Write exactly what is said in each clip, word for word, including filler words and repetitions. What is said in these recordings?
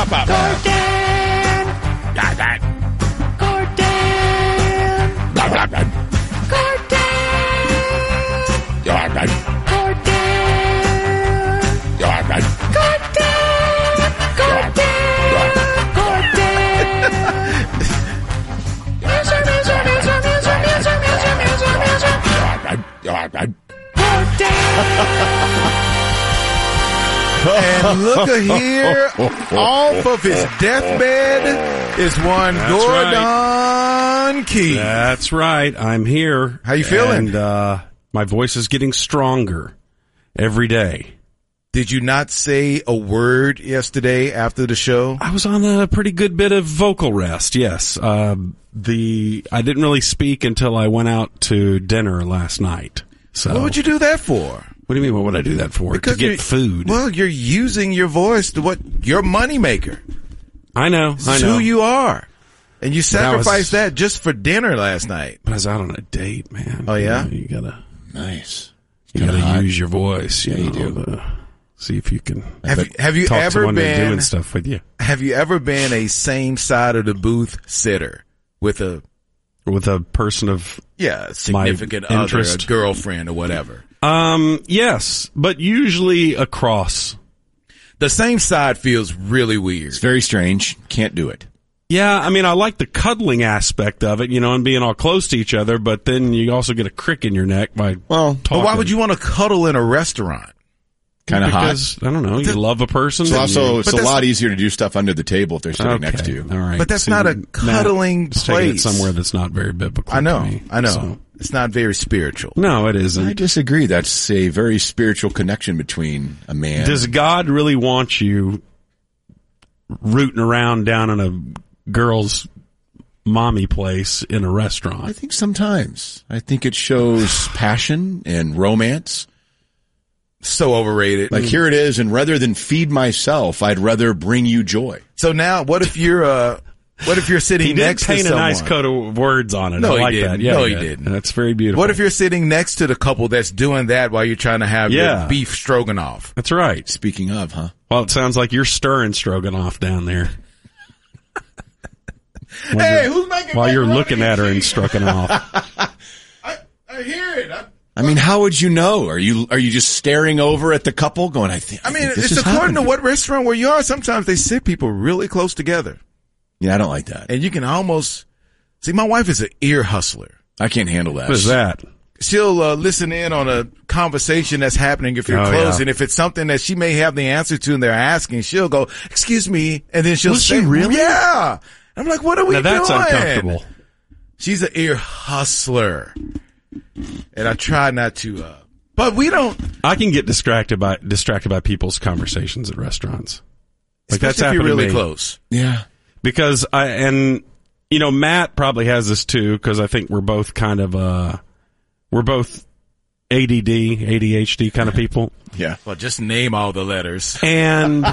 Gordon! Gordon! Gordon! Gordon! Gordon! And look at here, off of his deathbed is one That's Gordon right. Key. That's right. I'm here. How you feeling? And uh, my voice is getting stronger every day. Did you not say a word yesterday after the show? I was on a pretty good bit of vocal rest, yes. Uh, the I didn't really speak until I went out to dinner last night. So What would you do that for? What do you mean, what would I do that for? Because to get you're- food. Well, you're using your voice to what your moneymaker. I know, This I is know. who you are. And you But I was- sacrificed that just for dinner last night. But I was out on a date, man. Oh, yeah? You, know, you gotta, Nice. you Kinda gotta hot. use your voice. You Yeah, you know, do. to see if you can Have you, have you talk ever someone into been doing stuff with you. Have you ever been a same side of the booth sitter with a With a person of, yeah significant other, a interest. girlfriend or whatever? um, yes, but usually across. The same side feels really weird. It's very strange. Can't do it. Yeah, I mean, I like the cuddling aspect of it, you know, and being all close to each other, but then you also get a crick in your neck by Well, talking. But why would you want to cuddle in a restaurant? kind of hot. Because, I don't know, you love a person. It's and also you- it's But a that's- lot easier to do stuff under the table if they're sitting okay, next to you. all right. But that's See, not a Matt cuddling is taking it place. somewhere that's not very biblical. I know, to me, I know. so. It's not very spiritual. No, it isn't. I disagree. That's a very spiritual connection between a man. Does God really want you rooting around down in a girl's mommy place in a I restaurant? think sometimes. I think it shows passion and romance. So overrated. Like here it is, and rather than feed myself, I'd rather bring you joy. So now, what if you're uh, what if you're sitting He did next to paint a someone? nice coat of words on it. No, I he like didn't. that. Yeah, No, he did. didn't. That's very beautiful. What if you're sitting next to the couple that's doing that while you're trying to have Yeah. your beef stroganoff? That's right. Speaking of, huh? Well, it sounds like you're stirring stroganoff down there. While Hey, you're- who's making While you're macaroni looking and at her and cheese? stroganoff. I, I hear it. I, I mean, how would you know? Are you are you just staring over at the couple, going, "I think"? I mean, think this it's is according happening. to what restaurant where you are. Sometimes they sit people really close together, Yeah, I don't like that. and you can almost see. My wife is an ear hustler. I can't handle that. What is that? She'll uh, listen in on a conversation that's happening if you're Oh, close, yeah. and if it's something that she may have the answer to and they're asking, she'll go, "Excuse me," and then she'll Was she say, really? "Yeah." I'm like, "What are we Now that's doing?" uncomfortable. She's an ear hustler, and I try not to. Uh, but we don't. I can get distracted by distracted by people's conversations at restaurants. Like that's Especially if you're happened to really me. close. Yeah. Because I and you know Matt probably has this too because I think we're both kind of uh we're both A D D, A D H D kind of people. Yeah. Well, just name all the letters. And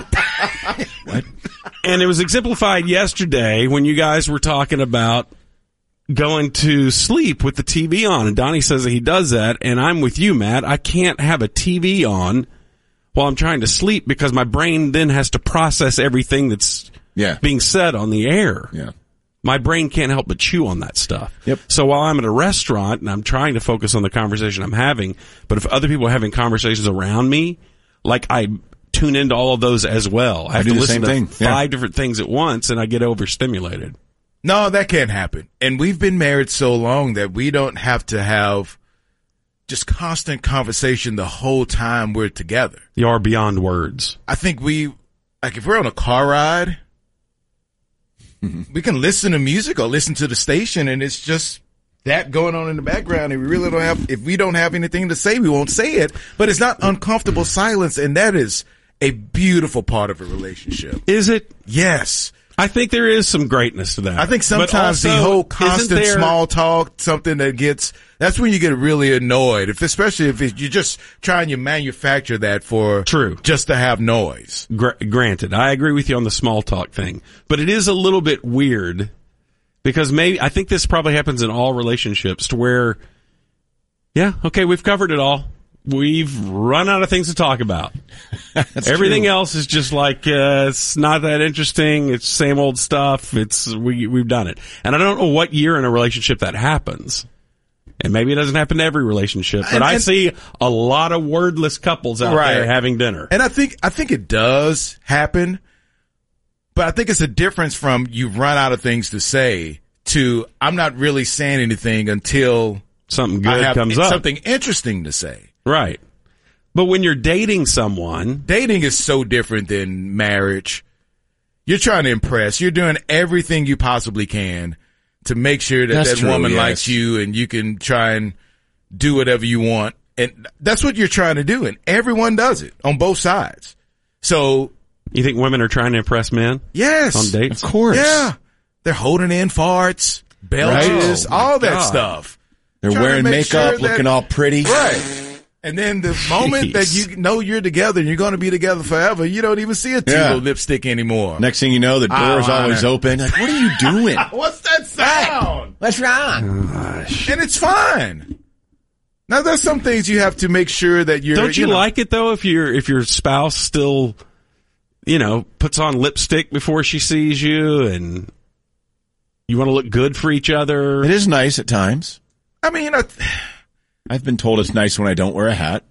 and it was exemplified yesterday when you guys were talking about going to sleep with the T V on, and Donnie says that he does that, and I'm with you, Matt. I can't have a T V on while I'm trying to sleep because my brain then has to process everything that's Yeah. being said on the air. Yeah. My brain can't help but chew on that stuff. Yep. So while I'm at a restaurant and I'm trying to focus on the conversation I'm having, but if other people are having conversations around me, like I tune into all of those as well. I have do to the listen same to thing. five Yeah. different things at once and I get overstimulated. No, that can't happen. And we've been married so long that we don't have to have just constant conversation the whole time we're together. You are beyond words. I think we, like if we're on a car ride, we can listen to music or listen to the station and it's just that going on in the background. And we really don't have, if we don't have anything to say, we won't say it, but it's not uncomfortable silence. And that is a beautiful part of a relationship. Is it? Yes. I think there is some greatness to that. I think But sometimes also, the whole isn't constant there- small talk, something that gets, that's when you get really annoyed. If, especially if it, you're just trying to manufacture that for True. just to have noise. Gra- granted, I agree with you on the small talk thing, but it is a little bit weird because maybe I think this probably happens in all relationships to where, yeah, okay, we've covered it all. we've run out of things to talk about. Everything true. else is just like uh, it's not that interesting. It's same old stuff. It's we we've done it, and I don't know what year in a relationship that happens. And maybe it doesn't happen to every relationship, but And- I and- see a lot of wordless couples out Right. there having dinner. And I think I think it does happen, but I think it's a difference from you've run out of things to say to I'm not really saying anything until Something I good have comes up. something interesting to say. Right. But when you're dating someone, Dating is so different than marriage. You're trying to impress. You're doing everything you possibly can to make sure that That's that true, woman yes. likes you and you can try and do whatever you want. And that's what you're trying to do. And everyone does it on both sides. So, you think women are trying to impress men yes. on dates? Of course. Yeah. They're holding in farts, belches, Right. all that God. stuff. They're Trying to wearing make makeup, sure that- looking all pretty. Right. And then the moment that Jeez. you know you're together and you're going to be together forever, you don't even see a Yeah. Tebow lipstick anymore. Next thing you know, the door's Eyeliner. always open. Like, what are you doing? What's that sound? What's wrong? And it's fine. Now, there's some things you have to make sure that you're. Don't you, know, like it though if your if your spouse still, you know, puts on lipstick before she sees you and you want to look good for each other? It is nice at times. I mean, I, I've been told it's nice when I don't wear a hat.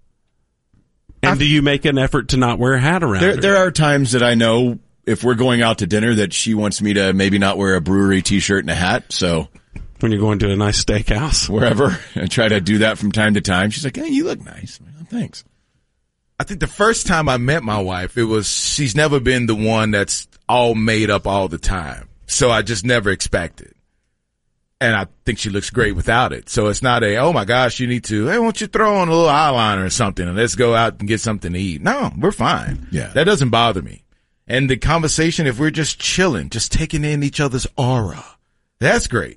And do you make an effort to not wear a hat around There, her? there are times that I know if we're going out to dinner that she wants me to maybe not wear a brewery T-shirt and a hat. So When you're going to a nice steakhouse? wherever, I try to do that from time to time. She's like, "Hey, you look nice." I'm like, "Oh, thanks." I think the first time I met my wife, it was she's never been the one that's all made up all the time. So I just never expected. And I think she looks great without it. So it's not a, oh my gosh, you need to, hey, why don't you throw on a little eyeliner or something and let's go out and get something to eat. No, we're fine. Yeah. That doesn't bother me. And the conversation, if we're just chilling, just taking in each other's aura, that's great.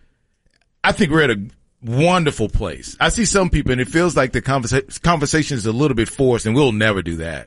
I think we're at a wonderful place. I see some people and it feels like the conversa- conversation is a little bit forced and we'll never do that.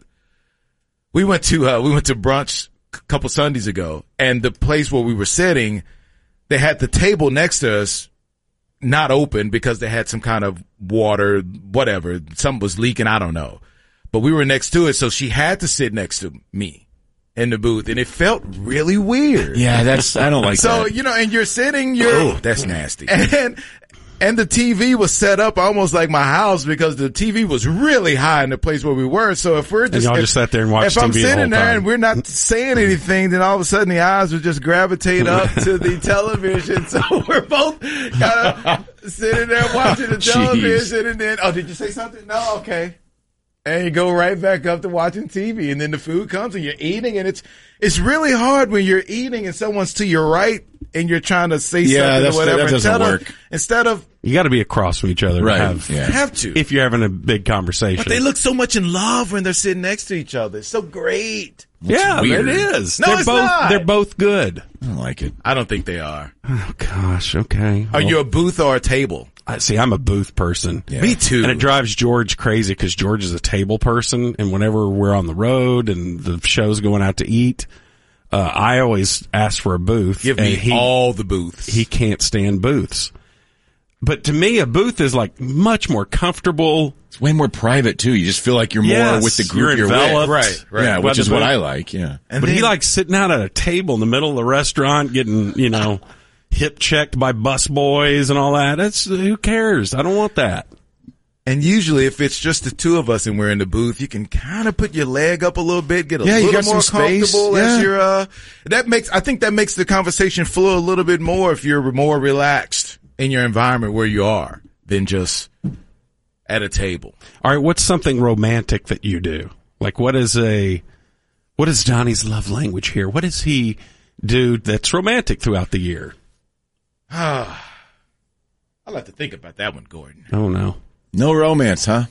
We went to, uh, we went to brunch a couple Sundays ago and the place where we were sitting, they had the table next to us not open because they had some kind of water, whatever. Something was leaking. I don't know. But we were next to it. So she had to sit next to me in the booth and it felt really weird. Yeah, that's I don't like So, that. you know, and you're sitting, you're, Oh, that's nasty. and, and the T V was set up almost like my house because the T V was really high in the place where we were. So if we're just, y'all if, just sat there and watched if I'm T V the sitting whole there time. and we're not saying anything, then all of a sudden the eyes would just gravitate up to the television. So we're both kind of sitting there watching the Jeez. television and then, oh, did you say something? No, okay. And you go right back up to watching T V and then the food comes and you're eating and it's, it's really hard when you're eating and someone's to your right and you're trying to say Yeah, something that's- or whatever. that doesn't instead work. Of, instead of, You got to be across from each other Right, to have, yeah. have to. if you're having a big conversation. But they look so much in love when they're sitting next to each other. It's so great. yeah, weird. it is. No, they're it's both not. they're both good. I don't like it. I don't think they are. Oh gosh, okay. Are Well, you a booth or a table? I see. I'm a booth person. Yeah. Me too. And it drives George crazy because George is a table person, and whenever we're on the road and the show's going out to eat, uh, I always ask for a booth. Give and me he, all the booths. He can't stand booths. But to me, a booth is like much more comfortable. It's way more private too. You just feel like you're more Yes, with the group you're you're, enveloped. with. Right, right. Yeah, By which the is what booth. I like. Yeah. And but then- he likes sitting out at a table in the middle of the restaurant getting, you know, hip checked by bus boys and all that. That's who cares? I don't want that. And usually if it's just the two of us and we're in the booth, you can kind of put your leg up a little bit, get a Yeah, you little got more some space. comfortable as Yeah. you're, uh, that makes, I think that makes the conversation flow a little bit more if you're more relaxed in your environment where you are than just at a table. All right, what's something romantic that you do? Like, what is a, what is Donnie's love language here? What does he do that's romantic throughout the year? I'll have to think about that one, Gordon. Oh no. No romance, huh?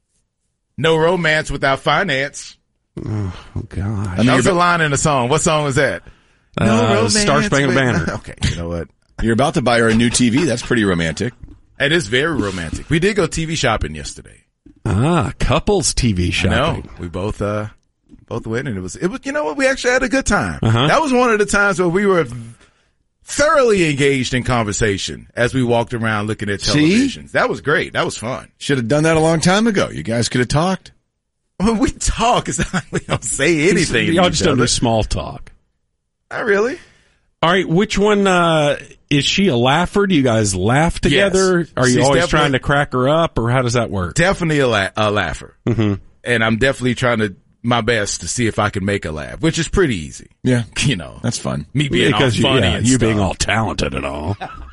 No romance without finance. Oh gosh. I mean, That was you're, a line in the song. What song was that? Uh, Star Spangled with- Banner. Okay, you know what? you're about to buy her a new T V. That's pretty romantic. It is very romantic. We did go T V shopping yesterday. Ah, couples T V No, shopping. we both uh both went and it was it was you know what, we actually had a good time. Uh-huh. That was one of the times where we were thoroughly engaged in conversation as we walked around looking at televisions. See? That was great. That was fun. Should have done that a long time ago. You guys could have talked. When we talk, it's not like we don't say anything. to Y'all each just don't other. do small talk. Not really. All right, which one, uh, is she a laugher? Do you guys laugh together? Yes. Are you She's always definitely- trying to crack her up, or how does that work? Definitely a, la- a laugher. Mm-hmm. And I'm definitely trying to my best to see if I can make her laugh, which is pretty easy. Yeah. You know, That's fun. me being Because all you, funny yeah, and you stuff. being all talented and all.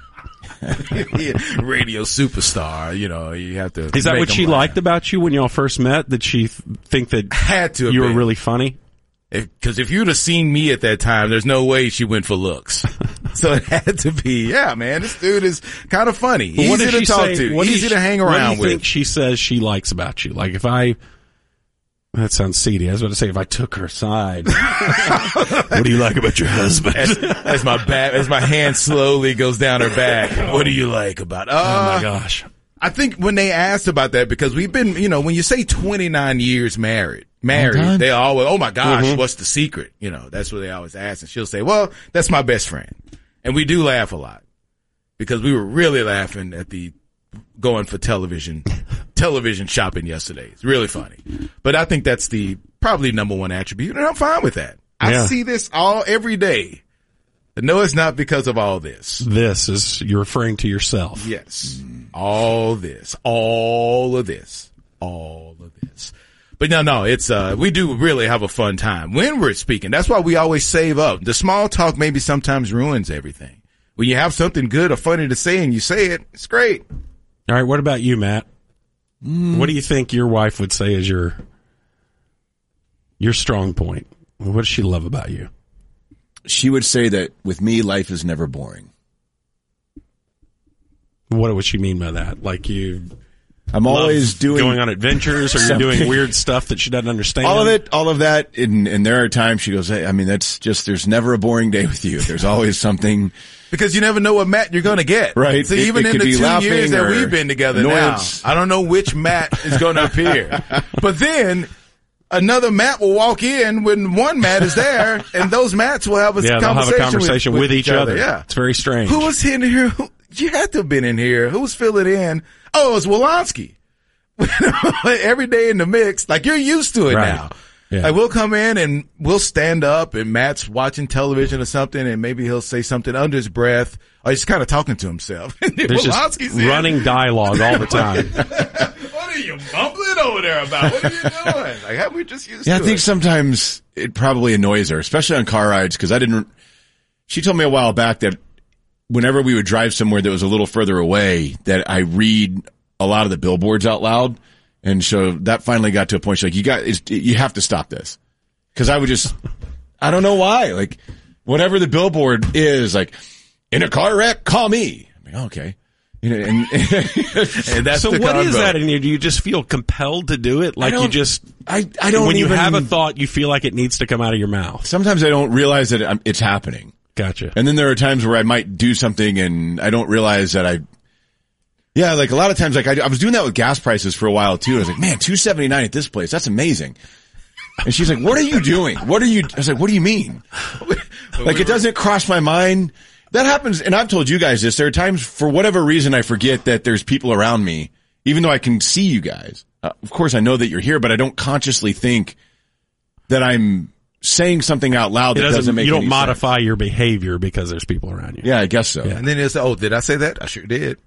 radio superstar. You know, you have to. Is that make what them she laugh. liked about you when y'all first met? Did she th- think that Had to have you were been. really funny? Because if, if you'd have seen me at that time, there's no way she went for looks. So it had to be, yeah, man, this dude is kind of funny. Well, what Easy did to she talk say- to. what did Easy she- to hang What around do you with. think she says she likes about you? Like if I, that sounds seedy. I was about to say if I took her aside, what do you like about your husband? as, as my back, as my hand slowly goes down her back. What do you like about? Uh, Oh my gosh. I think when they asked about that, because we've been, you know, when you say twenty-nine years married, married, time. they always, oh my gosh, Mm-hmm. what's the secret? You know, that's what they always ask. And she'll say, well, that's my best friend. And we do laugh a lot because we were really laughing at the going for television, television shopping yesterday. It's really funny. But I think that's the probably number one attribute, and I'm fine with that. I Yeah. see this all every day. No, it's not because of all this. This is, you're referring to yourself. Yes. All this, all of this, all of this. But no, no, it's, uh, we do really have a fun time when we're speaking. That's why we always save up. The small talk maybe sometimes ruins everything. When you have something good or funny to say and you say it, it's great. All right. What about you, Matt? What do you think your wife would say is your, your strong point? What does she love about you? She would say that with me, life is never boring. What would she mean by that? Like you I'm always love doing going on adventures, or you're something. doing weird stuff that she doesn't understand? all of it, all of that. And, and there are times she goes, hey, I mean, that's just, there's never a boring day with you. There's always something. Because you never know what Matt you're going to get. Right. So It- even it in could the be two laughing years that or we've been together annoyance. now, I don't know which Matt is going to appear. But then another Matt will walk in when one Matt is there, and those Matts will have a Yeah, they'll have conversation, a conversation with, each other. Yeah. It's very strange. Who was in here? Who, you had to have been in here. Who was filling in? Oh, it was Wolanski. Every day in the mix. Like, you're used to it Right. now. Yeah. Like, we'll come in and we'll stand up and Matt's watching television or something, and maybe he'll say something under his breath, or he's kind of talking to himself. There's just Wolanski's in. running dialogue all the time. What are you mumbling over there about? What are you doing? Like, how we just used Yeah, I to think it? sometimes it probably annoys her, especially on car rides, because I didn't. She told me a while back that whenever we would drive somewhere that was a little further away, that I read a lot of the billboards out loud, and so that finally got to a point. She's like, "You got, it's, you have to stop this," because I would just, I don't know why, like whatever the billboard is, like in a car wreck, call me. I'm like, okay. You know, and, And that's So the what is combo. that in you? Do you just feel compelled to do it? Like you don't- just, I, I don't when you even, have a thought, you feel like it needs to come out of your mouth. sometimes I don't realize that I'm- it's happening. Gotcha. And then there are times where I might do something and I don't realize that I, yeah, like a lot of times, like I, I was doing that with gas prices for a while too. I was like, man, two seventy-nine at this place. That's amazing. And she's like, what are you doing? What are you, I was like, what do you mean? Like it doesn't cross my mind. That happens. And I've told you guys this. There are times for whatever reason I forget that there's people around me, even though I can see you guys. Uh, of course I know that you're here, but I don't consciously think that I'm saying something out loud It that doesn't, doesn't make you don't any sense. modify your behavior because there's people around you. Yeah, I guess so. And then he'll say, oh, did I say that? I sure did.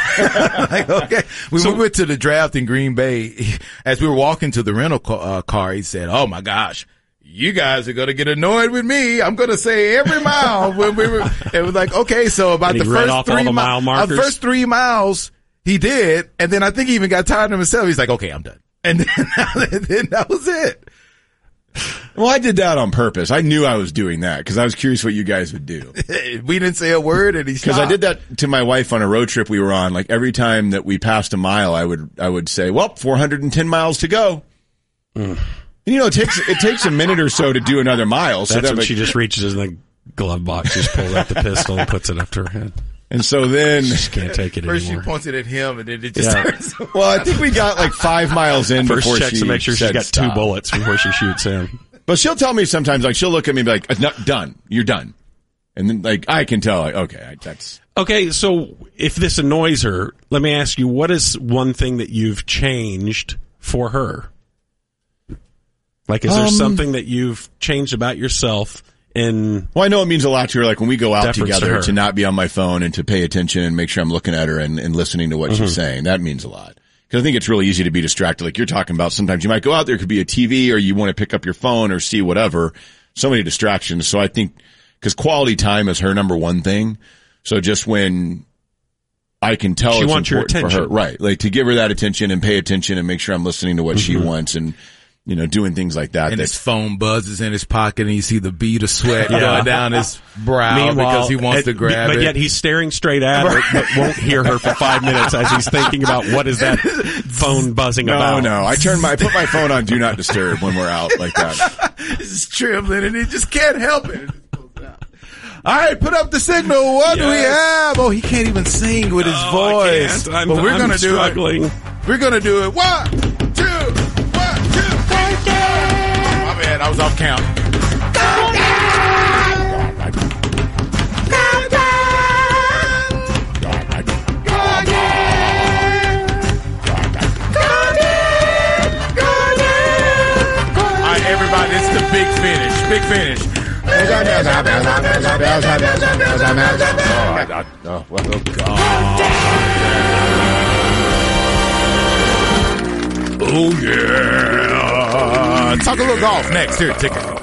Like, okay. When we went to the draft in Green Bay, as we were walking to the rental car, uh, car he said, oh my gosh, you guys are going to get annoyed with me. I'm going to say every mile when we were, it was like, okay, so about And he the read first off all three the mi- mile uh, markers? first three miles he did. And then I think he even got tired of himself. He's like, okay, I'm done. And then, and then that was it. Well, I did that on purpose. I knew I was doing that because I was curious what you guys would do. We didn't say a word and he Because I did that to my wife on a road trip we were on. Like every time that we passed a mile, I would I would say, "Well, four hundred ten miles to go." Mm. And, you know, it takes it takes a minute or so to do another mile. So That's that, when like, she just reaches in the glove box, just pulls out the pistol and puts it up to her head. and so then, Just can't take it First she anymore. pointed at him and then it just Yeah. starts. well, I think we got like five miles in First before checks she to make sure she's said got two stop. bullets before she shoots him. But she'll tell me sometimes, like she'll look at me and be like, "No, done. You're done." And then, like, I can tell, like, okay, that's... Okay, so if this annoys her, let me ask you, what is one thing that you've changed for her? Like, is there Um, something that you've changed about yourself in... Well, I know it means a lot to her, like, when we go out Deference to together, her. to, not be on my phone and to pay attention and make sure I'm looking at her and, and listening to what Mm-hmm. she's saying. That means a lot. Because I think it's really easy to be distracted. Like you're talking about, sometimes you might go out there, it could be a T V, or you want to pick up your phone or see whatever. So many distractions. So I think, because quality time is her number one thing. So just when I can tell She it's wants your important for her, attention. right? Like to give her that attention and pay attention and make sure I'm listening to what she Mm-hmm. wants and, you know, doing things like that. And That's, his phone buzzes in his pocket, and you see the bead of sweat Yeah. going down his brow Meanwhile, because he wants it- to grab but it. yet he's staring straight at her, but won't hear her for five minutes as he's thinking about what is that phone buzzing no, about. no. I turn my, I put my phone on Do Not Disturb when we're out like that. This is trembling, and he just can't help it. It just goes out. All right, put up the signal. What do we Yes. have? Oh, he can't even sing with his Oh, I voice. can't. I'm, but we're I'm gonna do struggling. it. We're gonna do it. One, two, one, two, three. My bad, I was off count. All right, everybody, it's the big finish. Big finish. Oh, well, oh, God. Oh yeah. Talk a little golf next. Here, ticket.